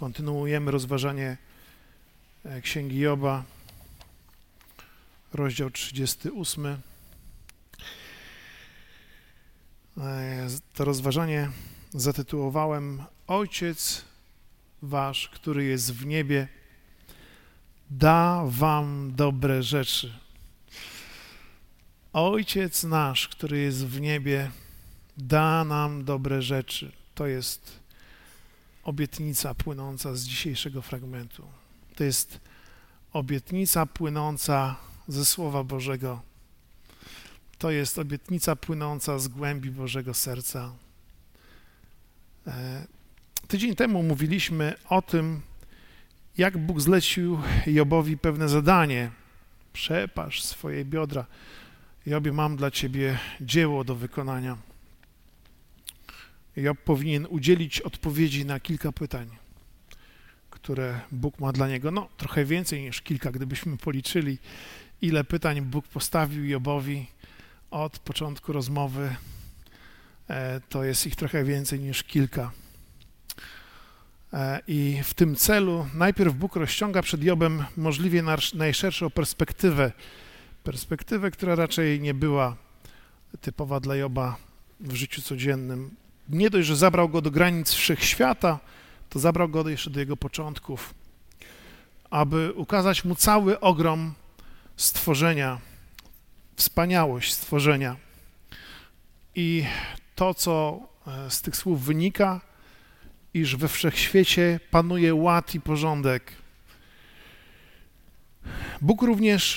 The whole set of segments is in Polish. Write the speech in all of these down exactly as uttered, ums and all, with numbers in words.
Kontynuujemy rozważanie Księgi Joba, rozdział trzydziesty ósmy. To rozważanie zatytułowałem Ojciec wasz, który jest w niebie, da wam dobre rzeczy. Ojciec nasz, który jest w niebie, da nam dobre rzeczy. To jest obietnica płynąca z dzisiejszego fragmentu. To jest obietnica płynąca ze Słowa Bożego. To jest obietnica płynąca z głębi Bożego serca. Tydzień temu mówiliśmy o tym, jak Bóg zlecił Jobowi pewne zadanie. Przepasz swoje biodra. Jobie, mam dla ciebie dzieło do wykonania. Job powinien udzielić odpowiedzi na kilka pytań, które Bóg ma dla niego. No, trochę więcej niż kilka, gdybyśmy policzyli, ile pytań Bóg postawił Jobowi od początku rozmowy, to jest ich trochę więcej niż kilka. I w tym celu najpierw Bóg rozciąga przed Jobem możliwie najszerszą perspektywę, perspektywę, która raczej nie była typowa dla Joba w życiu codziennym. Nie dość, że zabrał go do granic wszechświata, to zabrał go jeszcze do jego początków, aby ukazać mu cały ogrom stworzenia, wspaniałość stworzenia. I to, co z tych słów wynika, iż we wszechświecie panuje ład i porządek. Bóg również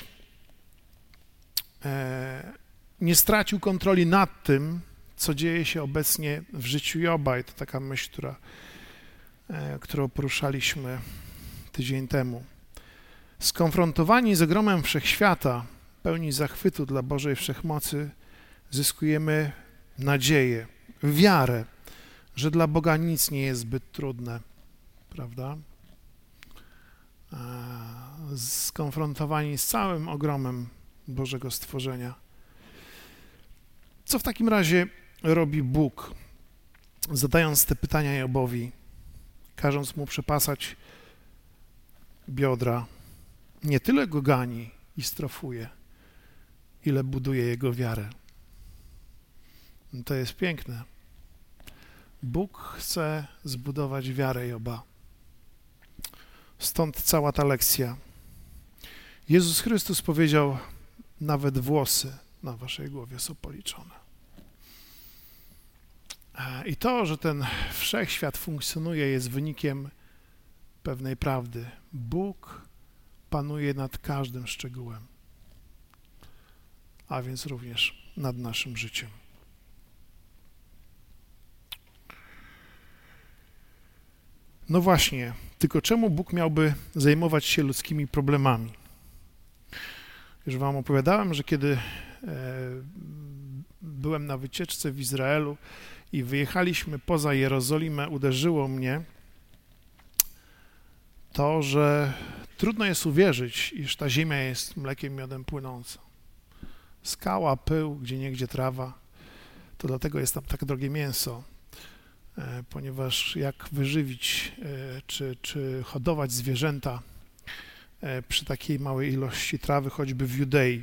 nie stracił kontroli nad tym, co dzieje się obecnie w życiu Joba. I to taka myśl, która, którą poruszaliśmy tydzień temu. Skonfrontowani z ogromem wszechświata, pełni zachwytu dla Bożej Wszechmocy, zyskujemy nadzieję, wiarę, że dla Boga nic nie jest zbyt trudne, prawda? Skonfrontowani z całym ogromem Bożego stworzenia. Co w takim razie robi Bóg, zadając te pytania Jobowi, każąc mu przepasać biodra? Nie tyle go gani i strofuje, ile buduje jego wiarę. To jest piękne. Bóg chce zbudować wiarę Joba. Stąd cała ta lekcja. Jezus Chrystus powiedział, nawet włosy na waszej głowie są policzone. I to, że ten wszechświat funkcjonuje, jest wynikiem pewnej prawdy. Bóg panuje nad każdym szczegółem, a więc również nad naszym życiem. No właśnie, tylko czemu Bóg miałby zajmować się ludzkimi problemami? Już wam opowiadałem, że kiedy byłem na wycieczce w Izraelu i wyjechaliśmy poza Jerozolimę, uderzyło mnie to, że trudno jest uwierzyć, iż ta ziemia jest mlekiem, miodem płynąca. Skała, pył, gdzieniegdzie trawa. To dlatego jest tam tak drogie mięso, ponieważ jak wyżywić czy, czy hodować zwierzęta przy takiej małej ilości trawy, choćby w Judei.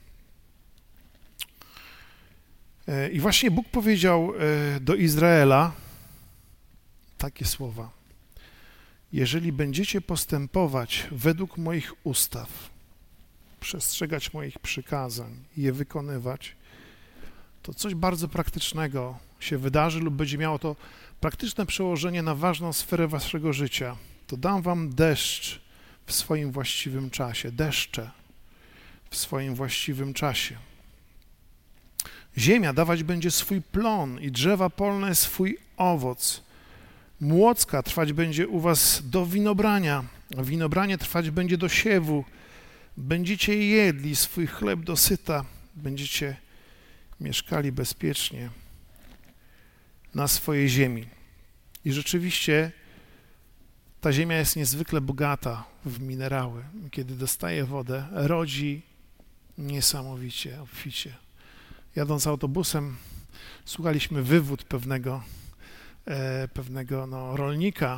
I właśnie Bóg powiedział do Izraela takie słowa. Jeżeli będziecie postępować według moich ustaw, przestrzegać moich przykazań i je wykonywać, to coś bardzo praktycznego się wydarzy lub będzie miało to praktyczne przełożenie na ważną sferę waszego życia. To dam wam deszcz w swoim właściwym czasie, deszcze w swoim właściwym czasie. Ziemia dawać będzie swój plon i drzewa polne swój owoc. Młocka trwać będzie u was do winobrania, a winobranie trwać będzie do siewu. Będziecie jedli swój chleb do syta, będziecie mieszkali bezpiecznie na swojej ziemi. I rzeczywiście ta ziemia jest niezwykle bogata w minerały. Kiedy dostaje wodę, rodzi niesamowicie, obficie. Jadąc autobusem, słuchaliśmy wywód pewnego, e, pewnego no, rolnika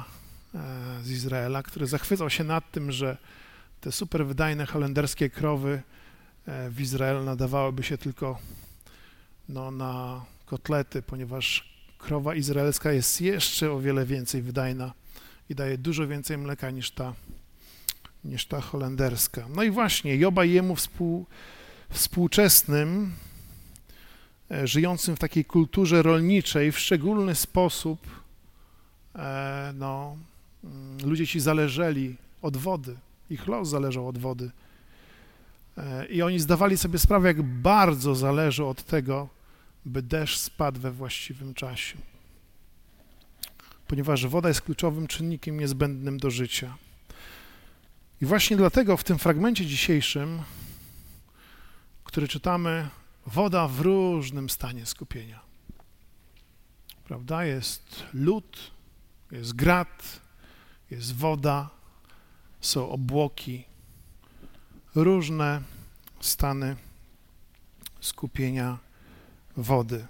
z Izraela, który zachwycał się nad tym, że te super wydajne holenderskie krowy w Izraelu nadawałyby się tylko no, na kotlety, ponieważ krowa izraelska jest jeszcze o wiele więcej wydajna i daje dużo więcej mleka niż ta, niż ta holenderska. No i właśnie, Joba i jemu współ, współczesnym, żyjącym w takiej kulturze rolniczej, w szczególny sposób e, no, ludzie ci zależeli od wody, ich los zależał od wody. E, I oni zdawali sobie sprawę, jak bardzo zależy od tego, by deszcz spadł we właściwym czasie, ponieważ woda jest kluczowym czynnikiem niezbędnym do życia. I właśnie dlatego w tym fragmencie dzisiejszym, który czytamy, woda w różnym stanie skupienia. Prawda? Jest lód, jest grad, jest woda, są obłoki, różne stany skupienia wody.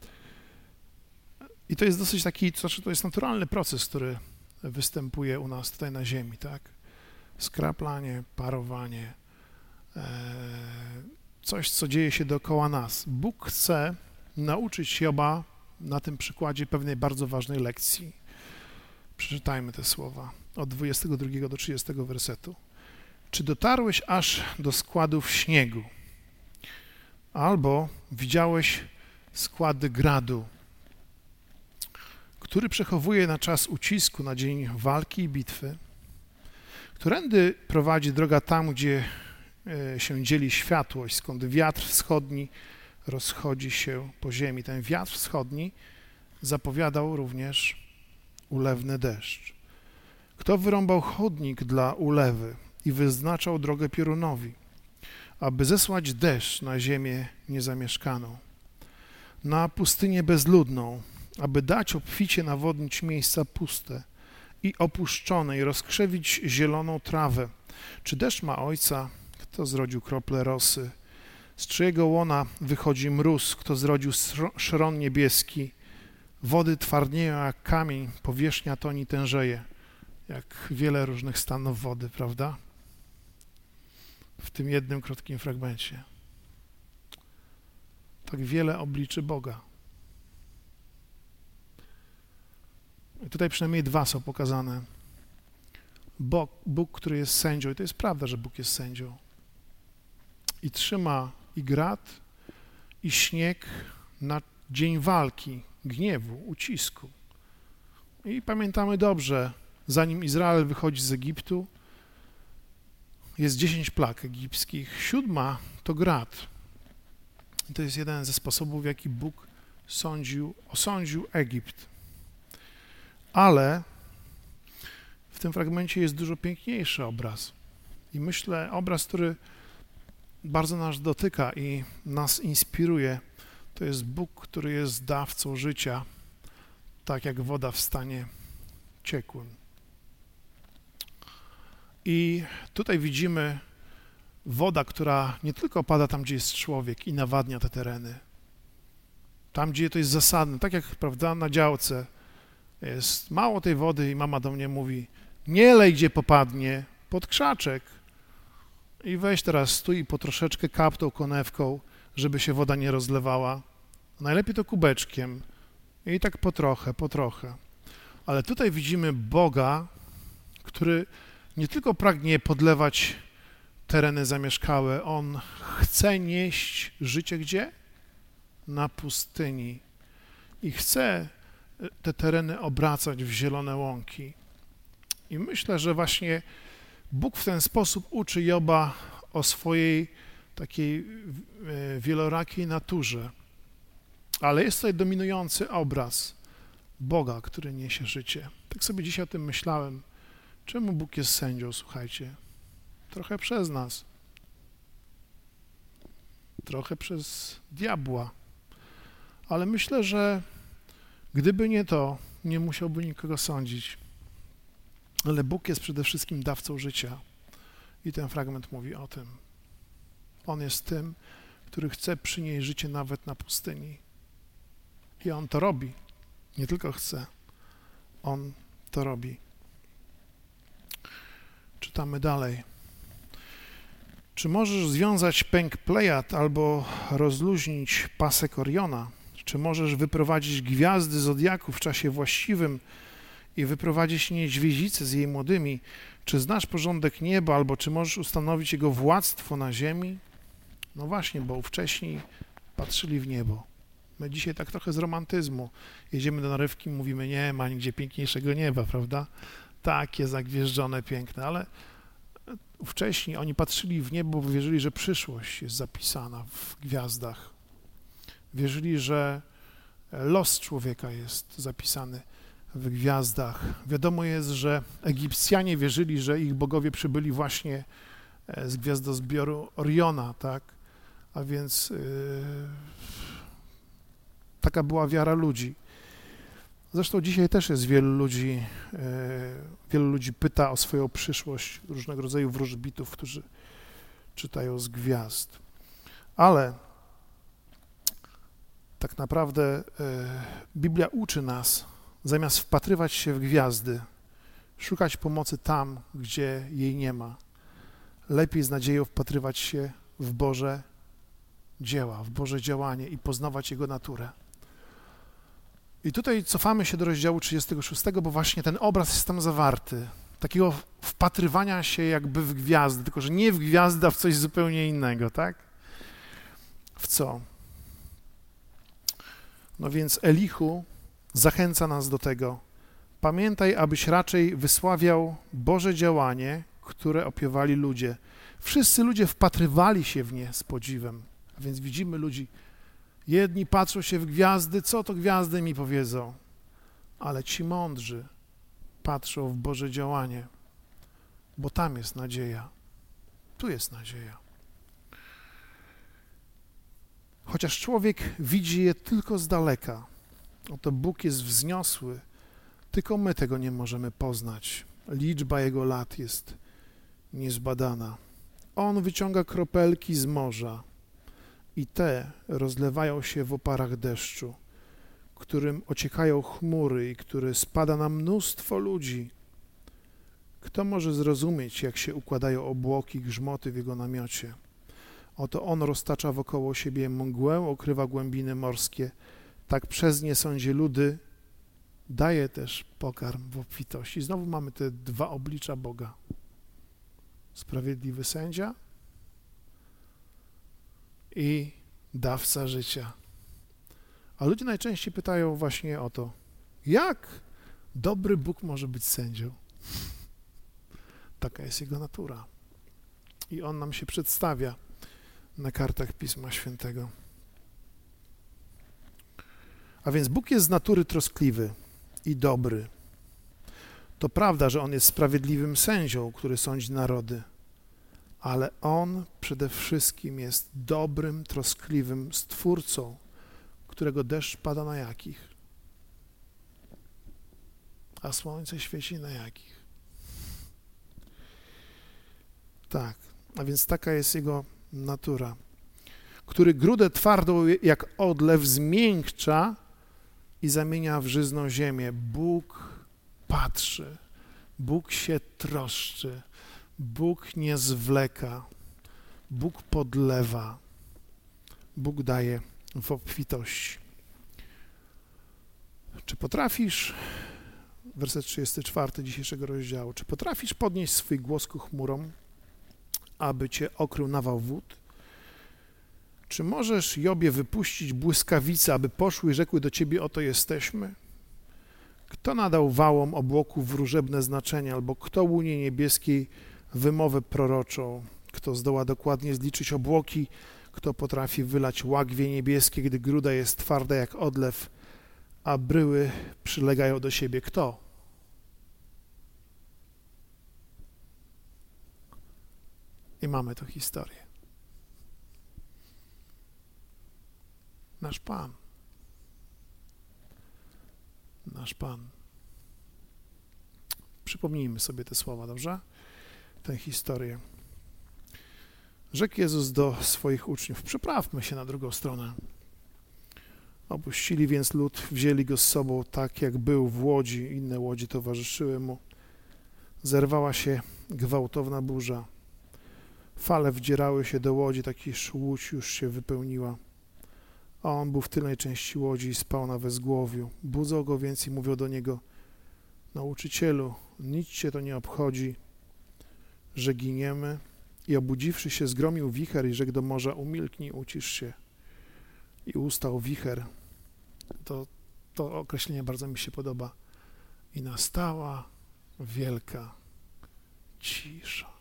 I to jest dosyć taki, to znaczy to jest naturalny proces, który występuje u nas tutaj na ziemi, tak? Skraplanie, parowanie, coś, co dzieje się dookoła nas. Bóg chce nauczyć Joba na tym przykładzie pewnej bardzo ważnej lekcji. Przeczytajmy te słowa od dwudziestego drugiego do trzydziestego wersetu. Czy dotarłeś aż do składów śniegu? Albo widziałeś składy gradu, który przechowuje na czas ucisku, na dzień walki i bitwy? Którędy prowadzi droga tam, gdzie się dzieli światłość, skąd wiatr wschodni rozchodzi się po ziemi. Ten wiatr wschodni zapowiadał również ulewny deszcz. Kto wyrąbał chodnik dla ulewy i wyznaczał drogę piorunowi, aby zesłać deszcz na ziemię niezamieszkaną, na pustynię bezludną, aby dać obficie nawodnić miejsca puste i opuszczone i rozkrzewić zieloną trawę? Czy deszcz ma ojca? Kto zrodził krople rosy? Z czyjego łona wychodzi mróz? Kto zrodził szron niebieski? Wody twardnieją jak kamień, powierzchnia toni tężeje. Jak wiele różnych stanów wody, prawda? W tym jednym krótkim fragmencie. Tak wiele obliczy Boga. I tutaj przynajmniej dwa są pokazane. Bóg, Bóg, który jest sędzią, i to jest prawda, że Bóg jest sędzią, i trzyma i grad, i śnieg na dzień walki, gniewu, ucisku. I pamiętamy dobrze, zanim Izrael wychodzi z Egiptu, jest dziesięć plag egipskich. Siódma to grad. I to jest jeden ze sposobów, w jaki Bóg sądził, osądził Egipt. Ale w tym fragmencie jest dużo piękniejszy obraz. I myślę, obraz, który bardzo nas dotyka i nas inspiruje, to jest Bóg, który jest dawcą życia, tak jak woda w stanie ciekłym. I tutaj widzimy woda, która nie tylko pada tam, gdzie jest człowiek i nawadnia te tereny, tam, gdzie to jest zasadne, tak jak, prawda, na działce jest mało tej wody i mama do mnie mówi, nie lej, gdzie popadnie, pod krzaczek i weź teraz stój i po troszeczkę kap tą konewką, żeby się woda nie rozlewała. Najlepiej to kubeczkiem i tak po trochę, po trochę. Ale tutaj widzimy Boga, który nie tylko pragnie podlewać tereny zamieszkałe, On chce nieść życie gdzie? Na pustyni. I chce te tereny obracać w zielone łąki. I myślę, że właśnie Bóg w ten sposób uczy Joba o swojej takiej wielorakiej naturze. Ale jest tutaj dominujący obraz Boga, który niesie życie. Tak sobie dzisiaj o tym myślałem. Czemu Bóg jest sędzią, słuchajcie? Trochę przez nas. Trochę przez diabła. Ale myślę, że gdyby nie to, nie musiałby nikogo sądzić. Ale Bóg jest przede wszystkim dawcą życia. I ten fragment mówi o tym. On jest tym, który chce przynieść życie nawet na pustyni. I On to robi. Nie tylko chce. On to robi. Czytamy dalej. Czy możesz związać pęk Plejad albo rozluźnić pasek Oriona? Czy możesz wyprowadzić gwiazdy zodiaku w czasie właściwym i wyprowadzić niedźwiedzicę z jej młodymi? Czy znasz porządek nieba, albo czy możesz ustanowić jego władztwo na ziemi? No właśnie, bo wcześniej patrzyli w niebo. My dzisiaj tak trochę z romantyzmu. Jedziemy do narywki, mówimy, nie ma nigdzie piękniejszego nieba, prawda? Takie zagwieżdżone, piękne, ale wcześniej oni patrzyli w niebo, bo wierzyli, że przyszłość jest zapisana w gwiazdach. Wierzyli, że los człowieka jest zapisany w gwiazdach. Wiadomo jest, że Egipcjanie wierzyli, że ich bogowie przybyli właśnie z gwiazdozbioru Oriona, tak? A więc yy, taka była wiara ludzi. Zresztą dzisiaj też jest wielu ludzi, yy, wielu ludzi pyta o swoją przyszłość, różnego rodzaju wróżbitów, którzy czytają z gwiazd. Ale tak naprawdę yy, Biblia uczy nas, zamiast wpatrywać się w gwiazdy, szukać pomocy tam, gdzie jej nie ma. Lepiej z nadzieją wpatrywać się w Boże dzieła, w Boże działanie i poznawać Jego naturę. I tutaj cofamy się do rozdziału trzydziestego szóstego, bo właśnie ten obraz jest tam zawarty. Takiego wpatrywania się jakby w gwiazdy, tylko że nie w gwiazdy, a w coś zupełnie innego, tak? W co? No więc Elihu zachęca nas do tego. Pamiętaj, abyś raczej wysławiał Boże działanie, które opiewali ludzie. Wszyscy ludzie wpatrywali się w nie z podziwem. A więc widzimy ludzi, jedni patrzą się w gwiazdy, co to gwiazdy mi powiedzą, ale ci mądrzy patrzą w Boże działanie, bo tam jest nadzieja, tu jest nadzieja. Chociaż człowiek widzi je tylko z daleka, oto Bóg jest wzniosły, tylko my tego nie możemy poznać. Liczba Jego lat jest niezbadana. On wyciąga kropelki z morza i te rozlewają się w oparach deszczu, którym ociekają chmury i który spada na mnóstwo ludzi. Kto może zrozumieć, jak się układają obłoki, grzmoty w Jego namiocie? Oto On roztacza wokoło siebie mgłę, okrywa głębiny morskie, tak przez nie sądzi ludy, daje też pokarm w obfitości. Znowu mamy te dwa oblicza Boga. Sprawiedliwy sędzia i dawca życia. A ludzie najczęściej pytają właśnie o to, jak dobry Bóg może być sędzią? Taka jest Jego natura. I On nam się przedstawia na kartach Pisma Świętego. A więc Bóg jest z natury troskliwy i dobry. To prawda, że On jest sprawiedliwym sędzią, który sądzi narody, ale On przede wszystkim jest dobrym, troskliwym Stwórcą, którego deszcz pada na jakich? A słońce świeci na jakich? Tak, a więc taka jest Jego natura, który grudę twardą jak odlew zmiękcza i zamienia w żyzną ziemię. Bóg patrzy, Bóg się troszczy, Bóg nie zwleka, Bóg podlewa, Bóg daje w obfitości. Czy potrafisz, werset trzydziesty czwarty dzisiejszego rozdziału, czy potrafisz podnieść swój głos ku chmurom, aby cię okrył nawał wód? Czy możesz, Jobie, wypuścić błyskawice, aby poszły i rzekły do ciebie, oto jesteśmy? Kto nadał wałom obłoku wróżebne znaczenie, albo kto łunie niebieskiej wymowę proroczą? Kto zdoła dokładnie zliczyć obłoki? Kto potrafi wylać łagwie niebieskie, gdy gruda jest twarda jak odlew, a bryły przylegają do siebie? Kto? I mamy tu historię. Nasz Pan. Nasz Pan. Przypomnijmy sobie te słowa, dobrze? Tę historię. Rzekł Jezus do swoich uczniów, przeprawmy się na drugą stronę. Opuścili więc lud, wzięli go z sobą tak, jak był w łodzi, inne łodzie towarzyszyły mu. Zerwała się gwałtowna burza. Fale wdzierały się do łodzi, tak iż łódź już się wypełniła. A on był w tylnej części łodzi i spał na wezgłowiu. Budzą go więc i mówią do niego: Nauczycielu, nic cię to nie obchodzi, że giniemy. I obudziwszy się, zgromił wicher i rzekł do morza: umilknij, ucisz się. I ustał wicher. To, to określenie bardzo mi się podoba. I nastała wielka cisza.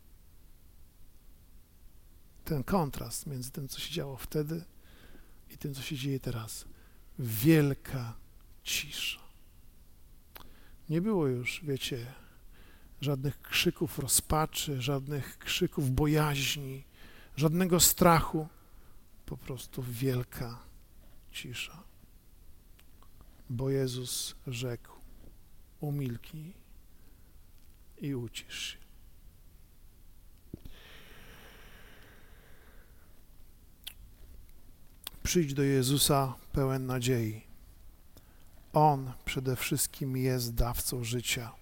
Ten kontrast między tym, co się działo wtedy i tym, co się dzieje teraz. Wielka cisza. Nie było już, wiecie, żadnych krzyków rozpaczy, żadnych krzyków bojaźni, żadnego strachu. Po prostu wielka cisza. Bo Jezus rzekł: umilknij i ucisz się. Przyjdź do Jezusa pełen nadziei. On przede wszystkim jest dawcą życia.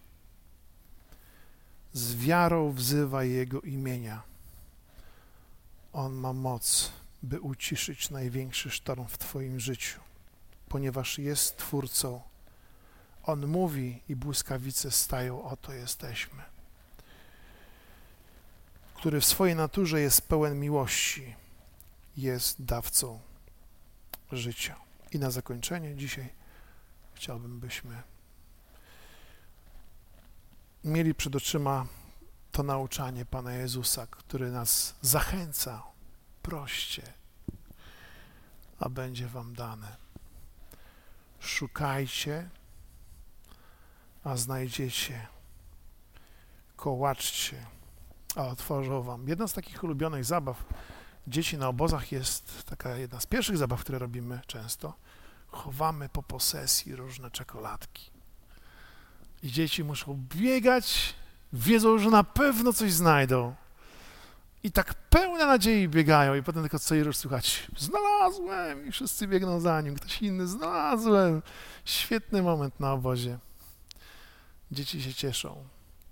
Z wiarą wzywaj Jego imienia. On ma moc, by uciszyć największy sztorm w Twoim życiu, ponieważ jest Twórcą. On mówi i błyskawice stają, oto jesteśmy. Który w swojej naturze jest pełen miłości, jest dawcą życia. I na zakończenie dzisiaj chciałbym, byśmy mieli przed oczyma to nauczanie Pana Jezusa, który nas zachęca: proście, a będzie wam dane. Szukajcie, a znajdziecie. Kołaczcie, a otworzą wam. Jedna z takich ulubionych zabaw dzieci na obozach jest taka jedna z pierwszych zabaw, które robimy często. Chowamy po posesji różne czekoladki. I dzieci muszą biegać, wiedzą, że na pewno coś znajdą. I tak pełne nadziei biegają i potem tylko co i rusz słychać: znalazłem! I wszyscy biegną za nim. Ktoś inny: znalazłem! Świetny moment na obozie. Dzieci się cieszą.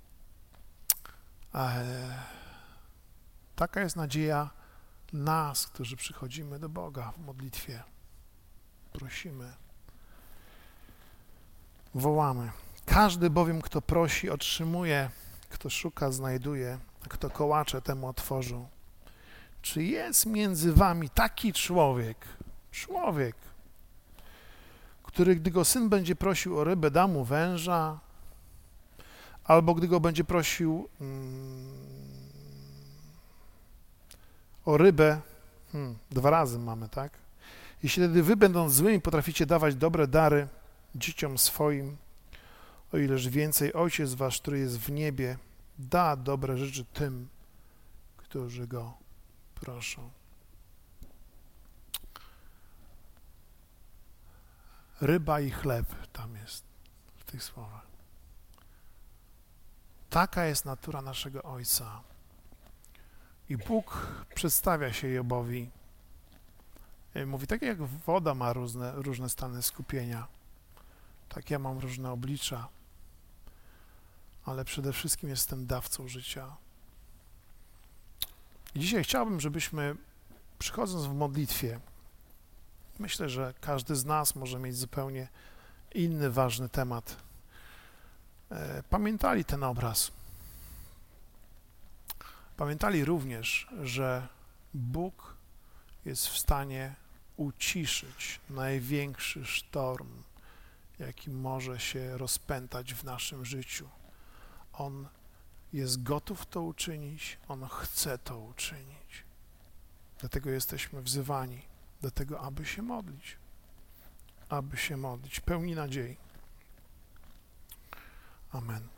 Ale taka jest nadzieja nas, którzy przychodzimy do Boga w modlitwie. Prosimy. Wołamy. Każdy bowiem, kto prosi, otrzymuje, kto szuka, znajduje, a kto kołacze, temu otworzą. Czy jest między wami taki człowiek, człowiek, który, gdy go syn będzie prosił o rybę, da mu węża, albo gdy go będzie prosił mm, o rybę, hmm, dwa razy mamy, tak? Jeśli wtedy wy, będąc złymi, potraficie dawać dobre dary dzieciom swoim, o ileż więcej Ojciec wasz, który jest w niebie, da dobre rzeczy tym, którzy go proszą. Ryba i chleb tam jest w tych słowach. Taka jest natura naszego Ojca. I Bóg przedstawia się Jobowi. Mówi: tak jak woda ma różne, różne stany skupienia, tak ja mam różne oblicza, ale przede wszystkim jestem dawcą życia. I dzisiaj chciałbym, żebyśmy, przychodząc w modlitwie, myślę, że każdy z nas może mieć zupełnie inny ważny temat, pamiętali ten obraz. Pamiętali również, że Bóg jest w stanie uciszyć największy sztorm, jaki może się rozpętać w naszym życiu. On jest gotów to uczynić, On chce to uczynić. Dlatego jesteśmy wzywani do tego, aby się modlić, aby się modlić, pełni nadziei. Amen.